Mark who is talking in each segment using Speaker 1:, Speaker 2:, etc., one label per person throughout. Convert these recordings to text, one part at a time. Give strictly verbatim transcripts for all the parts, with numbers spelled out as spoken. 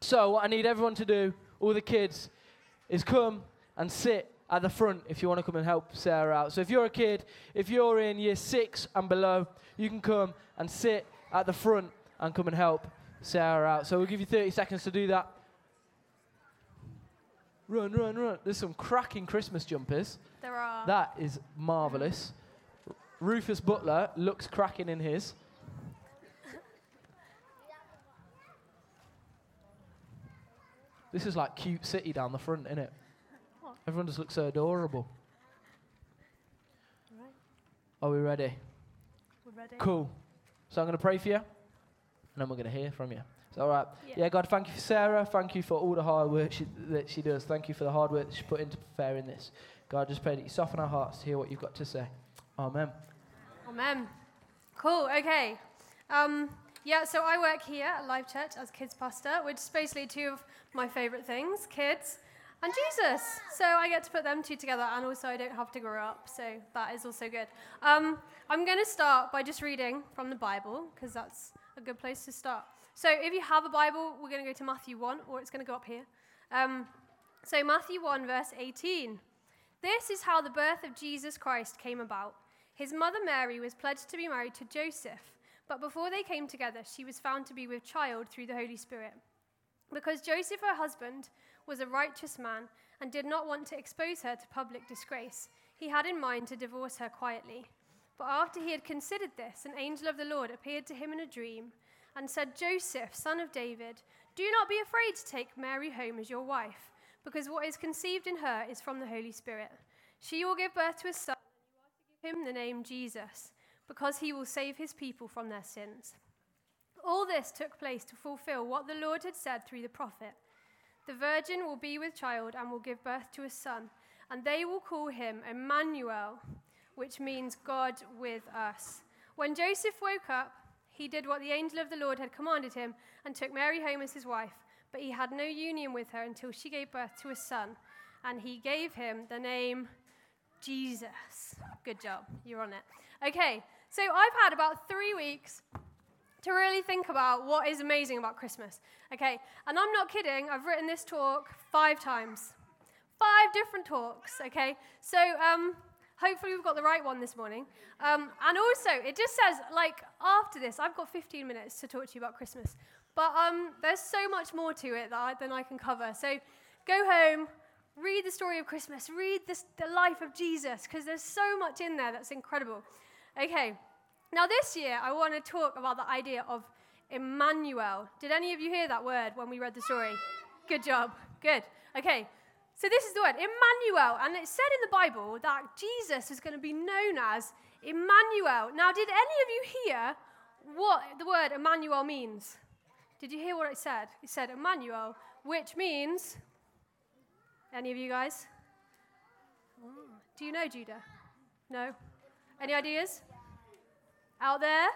Speaker 1: So what I need everyone to do, all the kids, is come and sit at the front if you want to come and help Sarah out. So if you're a kid, if you're in year six and below, you can come and sit at the front and come and help Sarah out. So we'll give you thirty seconds to do that. Run, run, run. There's some cracking Christmas jumpers.
Speaker 2: There are.
Speaker 1: That is marvellous. Rufus Butler looks cracking in his. This is like Cute City down the front, isn't it? What? Everyone just looks so adorable.
Speaker 2: All right.
Speaker 1: Are we ready?
Speaker 2: We're ready.
Speaker 1: Cool. So I'm going to pray for you, and then we're going to hear from you. Is that all right?
Speaker 2: Yeah.
Speaker 1: Yeah, God, thank you for Sarah. Thank you for all the hard work she, that she does. Thank you for the hard work that she put into preparing this. God, just pray that you soften our hearts to hear what you've got to say. Amen.
Speaker 2: Amen. Cool, okay. Um, yeah, so I work here at Life Church as kids pastor, which is basically two of my favourite things, kids and Jesus. So I get to put them two together, and also I don't have to grow up, so that is also good. Um, I'm going to start by just reading from the Bible, because that's a good place to start. So if you have a Bible, we're going to go to Matthew one, or it's going to go up here. Um, so Matthew one, verse eighteen. This is how the birth of Jesus Christ came about. His mother Mary was pledged to be married to Joseph, but before they came together, she was found to be with child through the Holy Spirit. Because Joseph, her husband, was a righteous man and did not want to expose her to public disgrace, he had in mind to divorce her quietly. But after he had considered this, an angel of the Lord appeared to him in a dream and said, Joseph, son of David, do not be afraid to take Mary home as your wife, because what is conceived in her is from the Holy Spirit. She will give birth to a son, and you are to give him the name Jesus, because he will save his people from their sins. All this took place to fulfill what the Lord had said through the prophet. The virgin will be with child and will give birth to a son, and they will call him Emmanuel, which means God with us. When Joseph woke up, he did what the angel of the Lord had commanded him and took Mary home as his wife, but he had no union with her until she gave birth to a son, and he gave him the name Jesus. Good job. You're on it. Okay, so I've had about three weeks to really think about what is amazing about Christmas. Okay, and I'm not kidding. I've written this talk five times. Five different talks, okay? So um, hopefully we've got the right one this morning. Um, and also, it just says, like, after this, I've got fifteen minutes to talk to you about Christmas. But um, there's so much more to it that I, than I can cover. So go home, read the story of Christmas, read this, the life of Jesus, because there's so much in there that's incredible. Okay, now this year I want to talk about the idea of Emmanuel. Did any of you hear that word when we read the story? Good job, good. Okay, so this is the word, Emmanuel, and it said in the Bible that Jesus is going to be known as Emmanuel. Now, did any of you hear what the word Emmanuel means? Did you hear what it said? It said Emmanuel, which means, any of you guys? Oh. Do you know, Judah? No? Any ideas? Out there?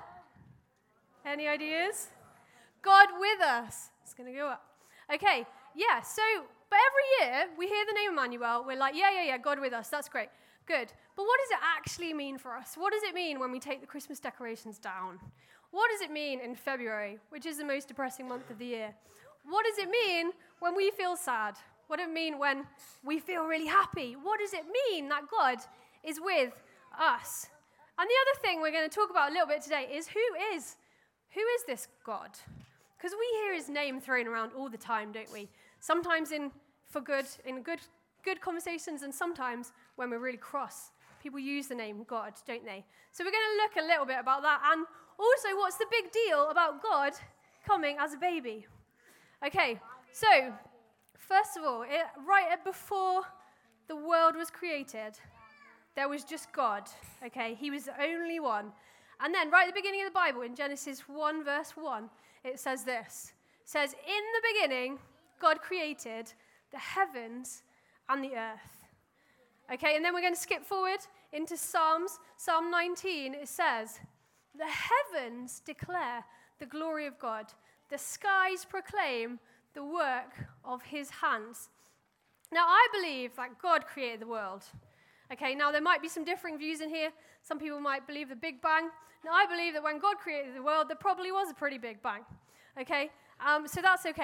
Speaker 2: Any ideas? God with us. It's going to go up. Okay, yeah, so, but every year we hear the name Emmanuel, we're like, yeah, yeah, yeah, God with us, that's great, good. But what does it actually mean for us? What does it mean when we take the Christmas decorations down? What does it mean in February, which is the most depressing month of the year? What does it mean when we feel sad? What does it mean when we feel really happy? What does it mean that God is with us? And the other thing we're going to talk about a little bit today is who is, who is this God? Because we hear his name thrown around all the time, don't we? Sometimes in for good, in good, good conversations, and sometimes when we're really cross, people use the name God, don't they? So we're going to look a little bit about that, and also what's the big deal about God coming as a baby? Okay, so first of all, it, right before the world was created, there was just God, okay? He was the only one. And then right at the beginning of the Bible, in Genesis one, verse one, it says this. It says, in the beginning, God created the heavens and the earth. Okay, and then we're going to skip forward into Psalms. Psalm nineteen, it says, the heavens declare the glory of God. The skies proclaim the work of his hands. Now, I believe that God created the world. Okay, now there might be some differing views in here. Some people might believe the Big Bang. Now, I believe that when God created the world, there probably was a pretty big bang. Okay, um, so that's okay.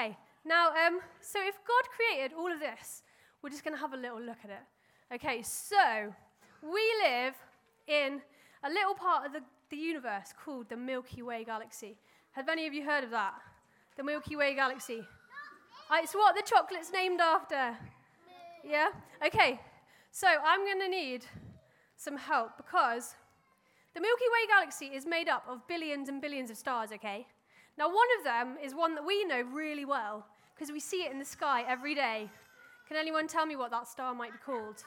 Speaker 2: Now, um, so if God created all of this, we're just going to have a little look at it. Okay, so we live in a little part of the, the universe called the Milky Way galaxy. Have any of you heard of that? The Milky Way galaxy. Uh, it's what the chocolate's named after. Yeah? Okay, so I'm going to need some help because the Milky Way galaxy is made up of billions and billions of stars, okay? Now, one of them is one that we know really well because we see it in the sky every day. Can anyone tell me what that star might be called?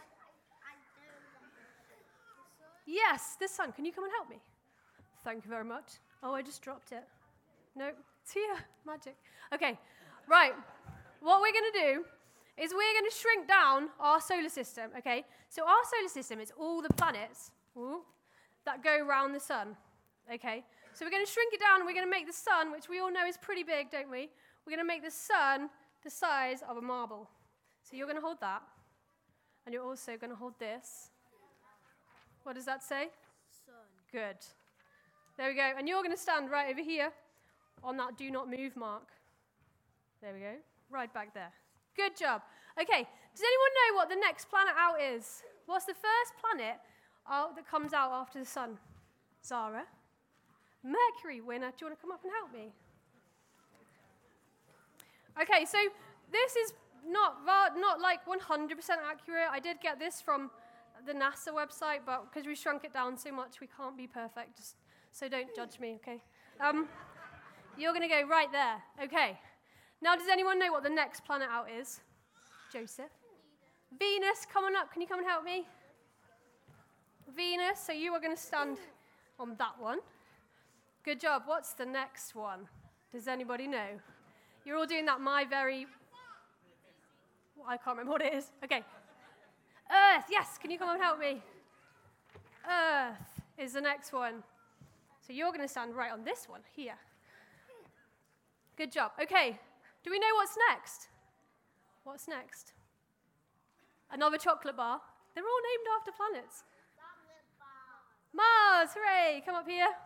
Speaker 2: Yes, the sun. Can you come and help me? Thank you very much. Oh, I just dropped it. No, it's here. Magic. Okay, right. What we're going to do is we're going to shrink down our solar system, okay? So our solar system is all the planets ooh, that go around the sun, okay? So we're going to shrink it down, and we're going to make the sun, which we all know is pretty big, don't we? We're going to make the sun the size of a marble. So you're going to hold that, and you're also going to hold this. What does that say? Sun. Good. There we go. And you're going to stand right over here on that do not move mark. There we go. Right back there. Good job. Okay, does anyone know what the next planet out is? What's the first planet out that comes out after the sun? Zara? Mercury, winner. Do you want to come up and help me? Okay, so this is not not like one hundred percent accurate. I did get this from the NASA website, but because we shrunk it down so much, we can't be perfect. Just, so don't judge me, okay? Um, you're going to go right there. Okay. Now, does anyone know what the next planet out is? Joseph? Venus, come on up. Can you come and help me? Venus, so you are going to stand on that one. Good job. What's the next one? Does anybody know? You're all doing that my very... Well, I can't remember what it is. Okay. Earth, yes. Can you come and help me? Earth is the next one. So you're going to stand right on this one here. Good job. Okay. Do we know what's next? What's next? Another chocolate bar. They're all named after planets. Mars, hooray. Come up here.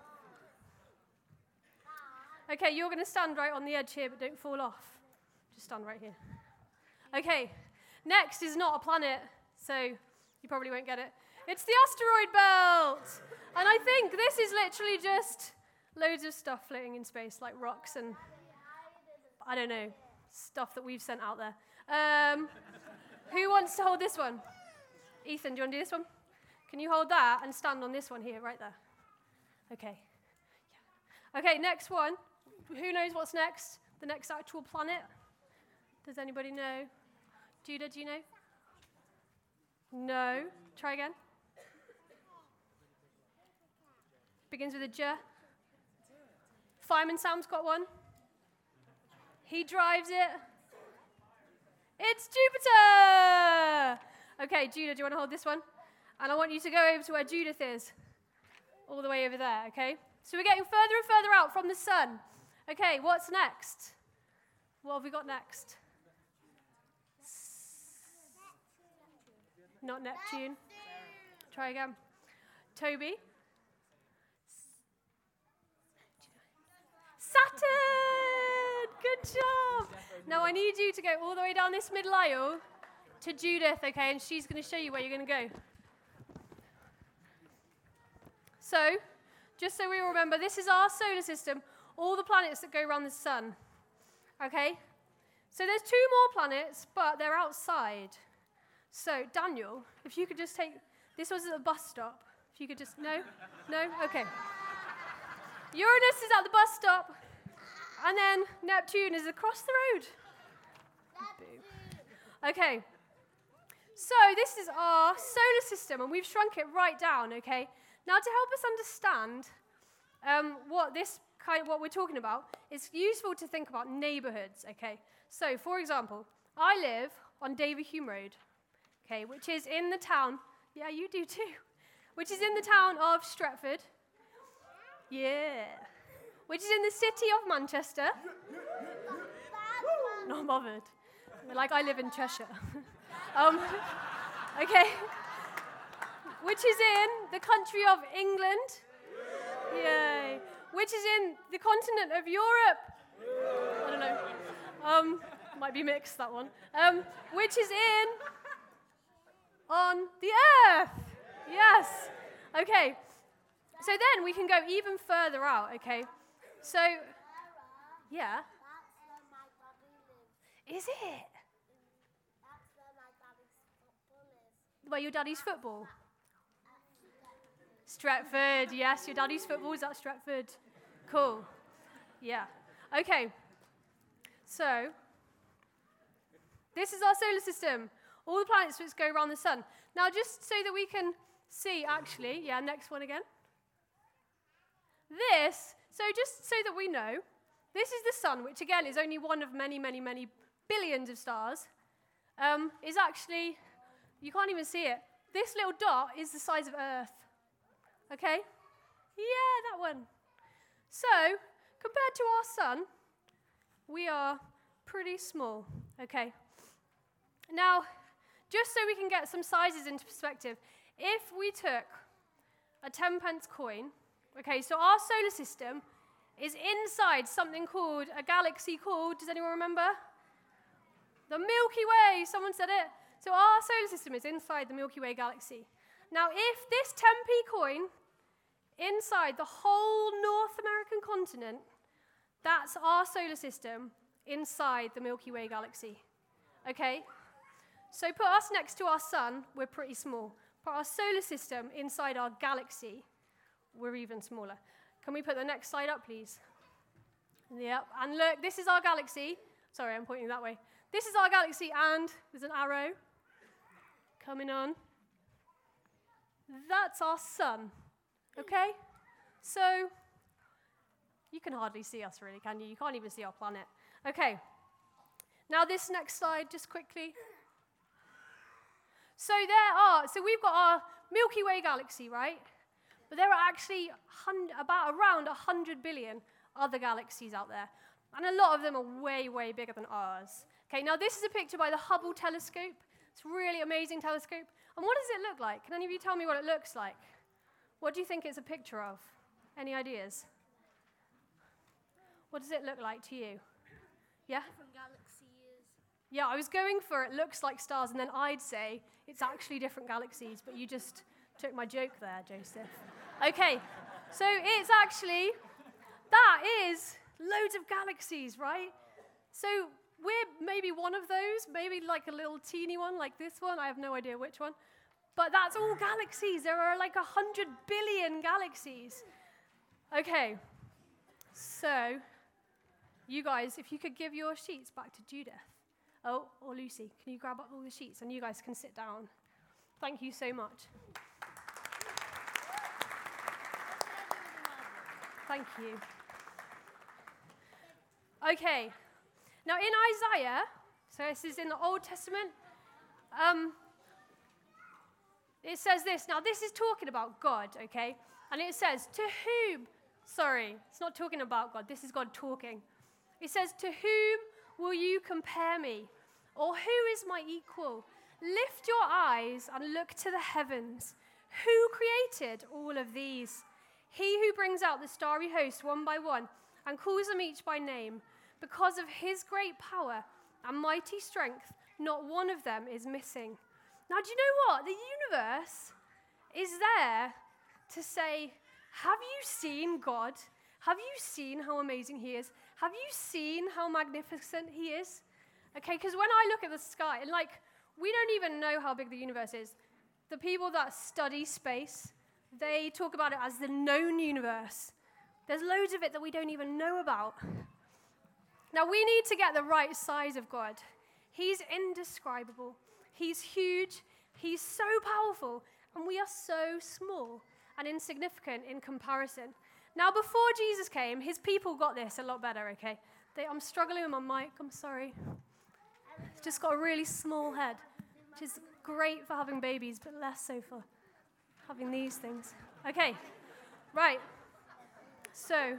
Speaker 2: Okay, you're going to stand right on the edge here, but don't fall off. Just stand right here. Okay, next is not a planet, so you probably won't get it. It's the asteroid belt. And I think this is literally just loads of stuff floating in space, like rocks and, I don't know, stuff that we've sent out there. Um, who wants to hold this one? Ethan, do you want to do this one? Can you hold that and stand on this one here, right there? Okay. Yeah. Okay, next one. Who knows what's next? The next actual planet? Does anybody know? Judah, do you know? No. Try again. Begins with a J. Fireman Sam's got one. He drives it. It's Jupiter! Okay, Judah, do you want to hold this one? And I want you to go over to where Judith is. All the way over there, okay? So we're getting further and further out from the sun. Okay, what's next? What have we got next? Not Neptune. Try again. Toby. Saturn! Good job. Now I need you to go all the way down this middle aisle to Judith, okay? And she's going to show you where you're going to go. So, just so we all remember, this is our solar system, all the planets that go around the sun, okay? So there's two more planets, but they're outside. So, Daniel, if you could just take, this was at the bus stop. If you could just, no? No? Okay. Uranus is at the bus stop, and then Neptune is across the road. Okay. So this is our solar system, and we've shrunk it right down, okay? Now, to help us understand um, what this kind of, what we're talking about, it's useful to think about neighborhoods, okay? So, for example, I live on Davy Hume Road, okay, which is in the town, yeah, you do too, which is in the town of Stretford, yeah, which is in the city of Manchester. Not bothered. Like I live in Cheshire. um, okay. Which is in the country of England. Yay. Which is in the continent of Europe. I don't know. Um, might be mixed, that one. Um, which is in on the earth. Yes. Okay. So then we can go even further out, okay? So, yeah.
Speaker 3: That's where my daddy lives.
Speaker 2: Is it?
Speaker 3: That's where my daddy's football is.
Speaker 2: Where your daddy's football? Stretford, yes, your daddy's football is at Stretford. Cool. Yeah. Okay. So, this is our solar system. All the planets which go around the sun. Now, just so that we can see, actually, yeah, next one again. This, so just so that we know, this is the sun, which again is only one of many, many, many billions of stars, um, is actually, you can't even see it. This little dot is the size of Earth. Okay? Yeah, that one. So, compared to our sun, we are pretty small. Okay? Now, just so we can get some sizes into perspective, if we took a ten pence coin, okay, so our solar system is inside something called a galaxy called, does anyone remember? The Milky Way, someone said it. So our solar system is inside the Milky Way galaxy. Now, if this ten p coin inside the whole North American continent, that's our solar system inside the Milky Way galaxy. Okay? So put us next to our sun, we're pretty small. Put our solar system inside our galaxy, we're even smaller. Can we put the next slide up, please? Yep. And look, this is our galaxy. Sorry, I'm pointing that way. This is our galaxy, and there's an arrow coming on. That's our sun. Okay? So, you can hardly see us, really, can you? You can't even see our planet. Okay. Now, this next slide, just quickly. So, there are, so we've got our Milky Way galaxy, right? But there are actually about around one hundred billion other galaxies out there. And a lot of them are way, way bigger than ours. Okay, now this is a picture by the Hubble telescope. It's a really amazing telescope. And what does it look like? Can any of you tell me what it looks like? What do you think it's a picture of? Any ideas? What does it look like to you? Yeah?
Speaker 3: Different galaxies.
Speaker 2: Yeah, I was going for it looks like stars, and then I'd say it's actually different galaxies, but you just took my joke there, Joseph. Okay, so it's actually, that is loads of galaxies, right? So we're maybe one of those, maybe like a little teeny one like this one. I have no idea which one. But that's all galaxies. There are like one hundred billion galaxies. Okay, so you guys, if you could give your sheets back to Judith. Oh, or Lucy, can you grab up all the sheets and you guys can sit down? Thank you so much. Thank you. Okay. Now in Isaiah, so this is in the Old Testament, um, it says this. Now this is talking about God, okay? And it says, to whom, sorry, it's not talking about God. This is God talking. It says, to whom will you compare me? Or who is my equal? Lift your eyes and look to the heavens. Who created all of these? He who brings out the starry host one by one and calls them each by name. Because of his great power and mighty strength, not one of them is missing. Now, do you know what? The universe is there to say, have you seen God? Have you seen how amazing he is? Have you seen how magnificent he is? Okay, because when I look at the sky, and like, we don't even know how big the universe is. The people that study space, they talk about it as the known universe. There's loads of it that we don't even know about. Now, we need to get the right size of God. He's indescribable. He's huge. He's so powerful. And we are so small and insignificant in comparison. Now, before Jesus came, his people got this a lot better, okay? They, I'm struggling with my mic. I'm sorry. It's just got a really small head, which is great for having babies, but less so for having these things. Okay, right. So,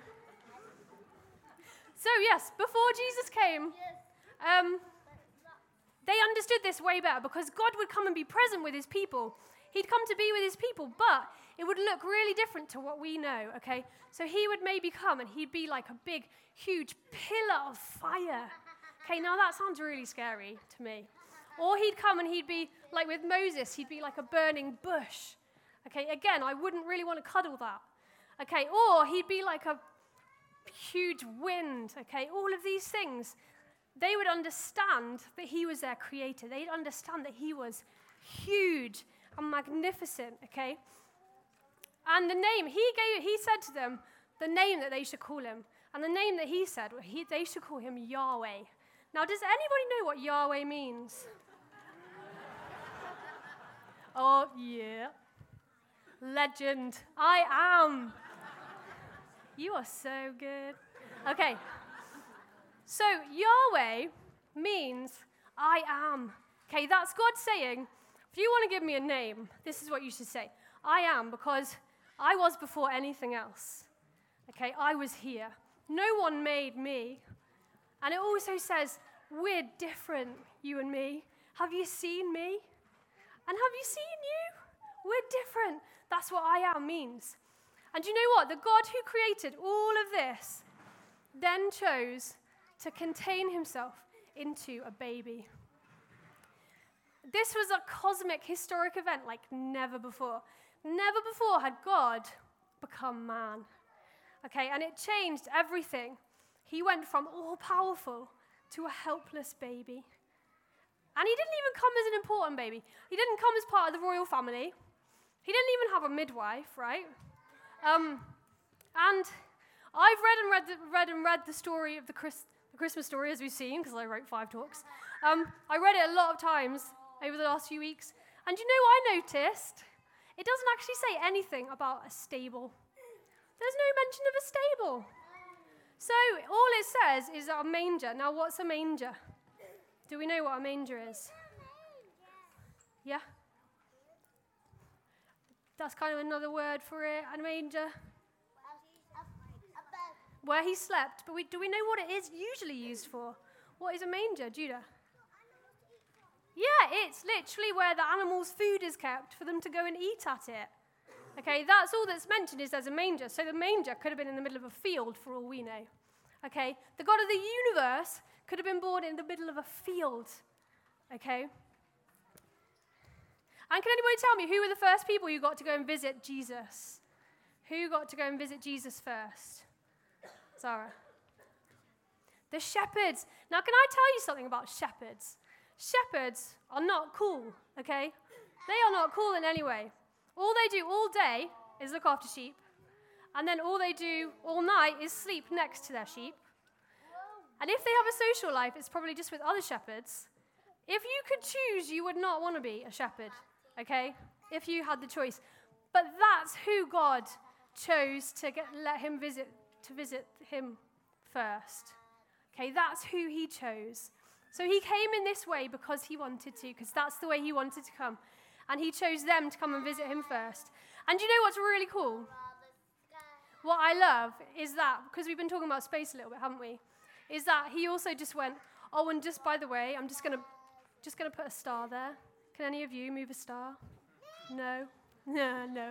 Speaker 2: so yes, before Jesus came, um, they understood this way better because God would come and be present with his people. He'd come to be with his people, but it would look really different to what we know, okay? So he would maybe come and he'd be like a big, huge pillar of fire, Okay, now that sounds really scary to me. Or he'd come and he'd be, like with Moses, he'd be like a burning bush. Okay, again, I wouldn't really want to cuddle that. Okay, or he'd be like a huge wind. Okay, all of these things, they would understand that he was their creator. They'd understand that he was huge and magnificent, okay? And the name, he gave, he said to them the name that they should call him. And the name that he said, he, they should call him Yahweh. Now, does anybody know what Yahweh means? Oh, yeah. Legend. I am. You are so good. Okay. So, Yahweh means I am. Okay, that's God saying, if you want to give me a name, this is what you should say. I am, because I was before anything else. Okay, I was here. No one made me. And it also says, we're different, you and me. Have you seen me? And have you seen you? We're different. That's what I am means. And you know what? The God who created all of this then chose to contain himself into a baby. This was a cosmic, historic event like never before. Never before had God become man. Okay, and it changed everything. He went from all-powerful to a helpless baby. And he didn't even come as an important baby. He didn't come as part of the royal family. He didn't even have a midwife, right? Um, and I've read and read, the, read and read the story of the, Chris, the Christmas story, as we've seen, because I wrote five talks. Um, I read it a lot of times over the last few weeks. And you know what I noticed? It doesn't actually say anything about a stable. There's no mention of a stable. So all it says is a manger. Now, what's a manger? Do we know what a manger is? Yeah? That's kind of another word for it, a manger. Where he slept. But we, do we know what it is usually used for? What is a manger, Judah? Yeah, it's literally where the animal's food is kept for them to go and eat at it. Okay, that's all that's mentioned is there's a manger. So the manger could have been in the middle of a field for all we know. Okay, the God of the universe could have been born in the middle of a field. Okay? And can anybody tell me who were the first people who got to go and visit Jesus? Who got to go and visit Jesus first? Zara. The shepherds. Now, can I tell you something about shepherds? Shepherds are not cool, okay? They are not cool in any way. All they do all day is look after sheep, and then all they do all night is sleep next to their sheep. And if they have a social life, it's probably just with other shepherds. If you could choose, you would not want to be a shepherd, okay? If you had the choice. But that's who God chose to get, let him visit, to visit him first. Okay, that's who he chose. So he came in this way because he wanted to, because that's the way he wanted to come. And he chose them to come and visit him first. And you know what's really cool? What I love is that, because we've been talking about space a little bit, haven't we? Is that he also just went, oh, and just by the way, I'm just going to just gonna put a star there. Can any of you move a star? No? No, no.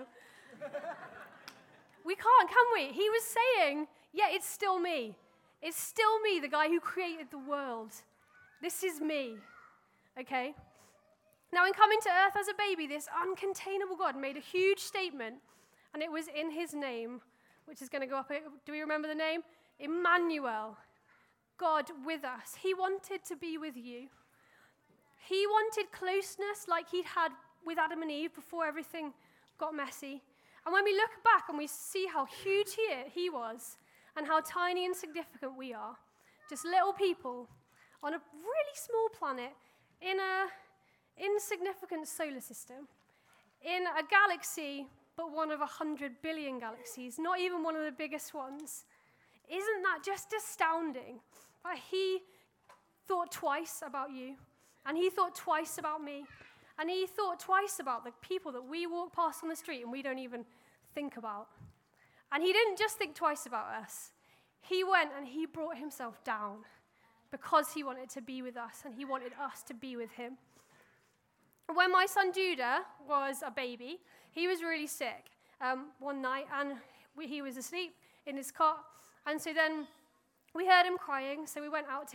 Speaker 2: We can't, can we? He was saying, yeah, it's still me. It's still me, the guy who created the world. This is me, okay? Now, in coming to earth as a baby, this uncontainable God made a huge statement, and it was in his name, which is going to go up. Do we remember the name? Emmanuel, God with us. He wanted to be with you. He wanted closeness like he'd had with Adam and Eve before everything got messy. And when we look back and we see how huge he, he was and how tiny and significant we are, just little people on a really small planet in a insignificant solar system, in a galaxy, but one of a hundred billion galaxies, not even one of the biggest ones. Isn't that just astounding? That he thought twice about you, and he thought twice about me, and he thought twice about the people that we walk past on the street and we don't even think about. And he didn't just think twice about us. He went and he brought himself down because he wanted to be with us and he wanted us to be with him. When my son Judah was a baby, he was really sick um, one night, and we, he was asleep in his cot. And so then we heard him crying, so we went out to him,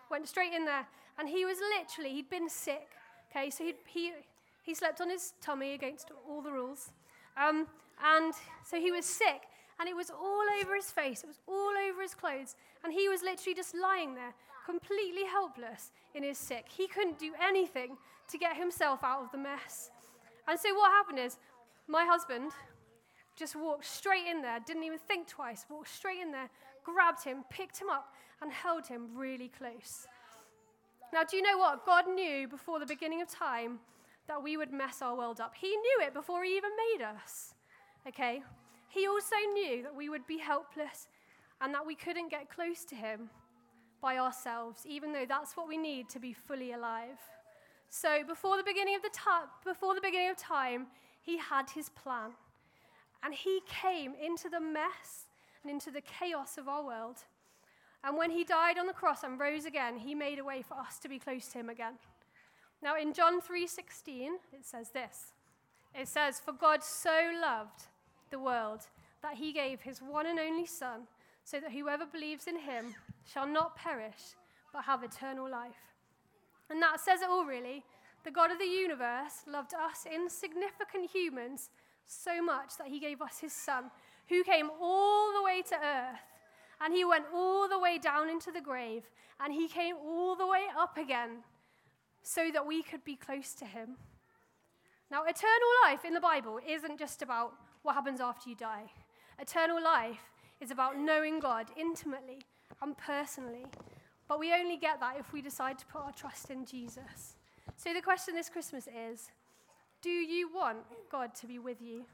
Speaker 2: went straight in there. And he was literally, he'd been sick. Okay, so he he he slept on his tummy against all the rules. Um, and so he was sick. And it was all over his face. It was all over his clothes. And he was literally just lying there, completely helpless in his sick. He couldn't do anything to get himself out of the mess. And so what happened is, my husband just walked straight in there, didn't even think twice, walked straight in there, grabbed him, picked him up, and held him really close. Now, do you know what? God knew before the beginning of time that we would mess our world up. He knew it before he even made us. Okay? He also knew that we would be helpless and that we couldn't get close to him by ourselves, even though that's what we need to be fully alive. So before the beginning of the time, before the beginning of time, he had his plan. And he came into the mess and into the chaos of our world. And when he died on the cross and rose again, he made a way for us to be close to him again. Now in John three sixteen, it says this. It says, "For God so loved the world that he gave his one and only Son, so that whoever believes in him shall not perish, but have eternal life." And that says it all, really. The God of the universe loved us insignificant humans so much that he gave us his Son, who came all the way to earth, and he went all the way down into the grave, and he came all the way up again so that we could be close to him. Now, eternal life in the Bible isn't just about what happens after you die. Eternal life is about knowing God intimately and personally. But we only get that if we decide to put our trust in Jesus. So the question this Christmas is, do you want God to be with you?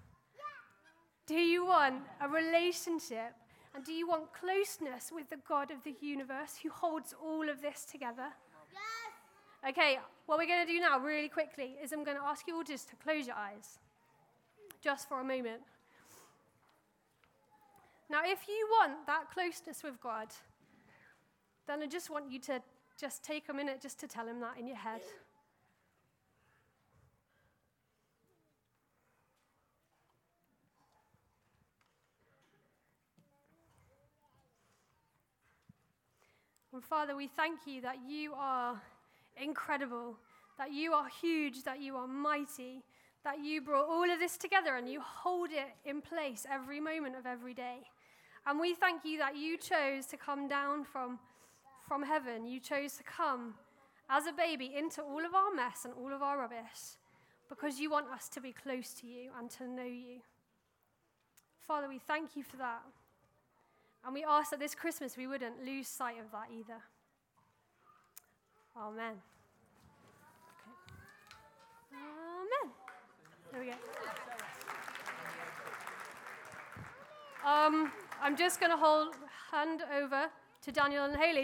Speaker 2: Do you want a relationship? And do you want closeness with the God of the universe who holds all of this together? Yes. Okay, what we're going to do now really quickly is I'm going to ask you all just to close your eyes. Just for a moment. Now, if you want that closeness with God, then I just want you to just take a minute just to tell him that in your head. And Father, we thank you that you are incredible, that you are huge, that you are mighty, that you brought all of this together and you hold it in place every moment of every day. And we thank you that you chose to come down from, from heaven. You chose to come as a baby into all of our mess and all of our rubbish because you want us to be close to you and to know you. Father, we thank you for that. And we ask that this Christmas we wouldn't lose sight of that either. Amen. Okay. Amen. There we go. Um, I'm just going to hold hand over to Daniel and Haley.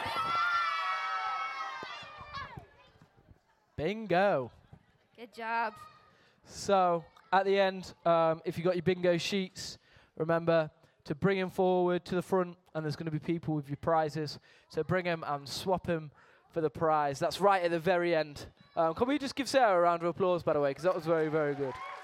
Speaker 1: Bingo.
Speaker 4: Good job.
Speaker 1: So, at the end, um, if you've got your bingo sheets, remember to bring them forward to the front, and there's going to be people with your prizes. So bring them and swap them for the prize. That's right at the very end. Um, can we just give Sarah a round of applause, by the way, because that was very, very good.